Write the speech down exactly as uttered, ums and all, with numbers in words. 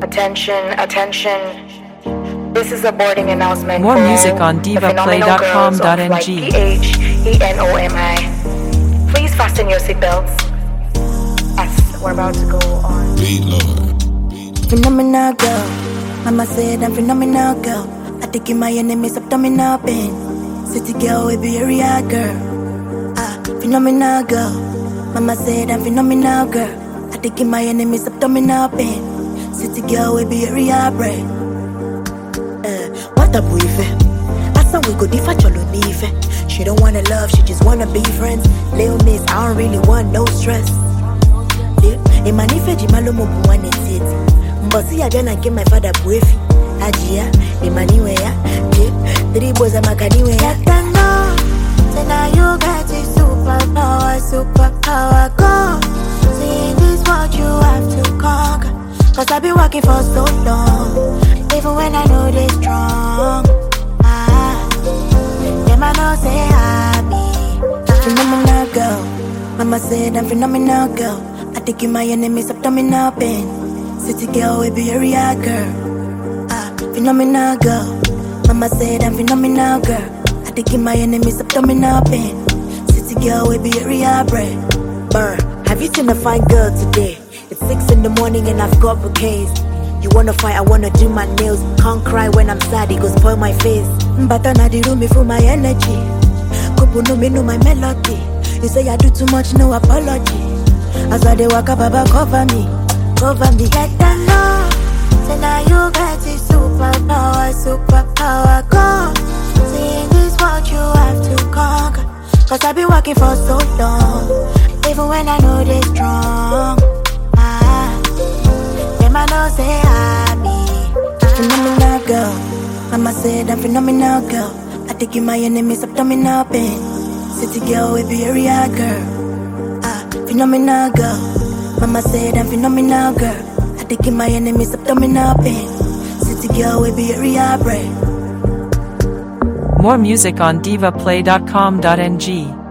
Attention, attention. This is a boarding announcement. More for music on the diva play phenomenal dot com girls dot of n flight g. P H E N O M I. Please fasten your seatbelts. As we're about to go on. Beat Lord. Phenomenal girl, mama said I'm phenomenal girl. I think in my enemies abdominal pain. City girl, we be a real girl. Ah, phenomenal girl, mama said I'm phenomenal girl. I think in my enemies abdominal pain. City girl, we be a real brain. Uh, what a boyfriend. I saw we go differ cholo nife. She don't wanna love, she just wanna be friends. Lil miss, I don't really want no stress. Yeah, in my nife, jimalo mo buwane it. Mbosi agana give my father boyfriend. Ajia, in my new way, yeah. Three boys are my caniwe. Let them know, say now you got the superpower, superpower, go. See this what you have to conquer. Cause I've been working for so long, even when I know they strong. Ah, them I know say happy. Phenomenal girl, mama said I'm phenomenal girl. I think in my enemies abdominal pain. City girl, we be a real girl. Ah, phenomenal girl, mama said I'm phenomenal girl. I think in my enemies abdominal pain. City girl, we be a real brain. Burr, have you seen a fine girl today? It's six in the morning and I've got bouquets. You wanna fight, I wanna do my nails. Can't cry when I'm sad, it goes spoil my face. But I the room me for my energy. Kupu no me know my melody. You say I do too much, no apology. As I dey walk up, Baba cover me, cover me. Let them know, say now you got the superpower, superpower, go. See this what you have to conquer. Cause I've been working for so long, even when I know they strong. I know say happy. Phenomenal girl, mama said I'm phenomenal girl. I think in my enemies abdominal pain. City girl, we be a real girl. Ah, phenomenal girl, mama said I'm phenomenal girl. I think in my enemies abdominal pain. City girl, we be a real brain. More music on diva play dot com dot n g.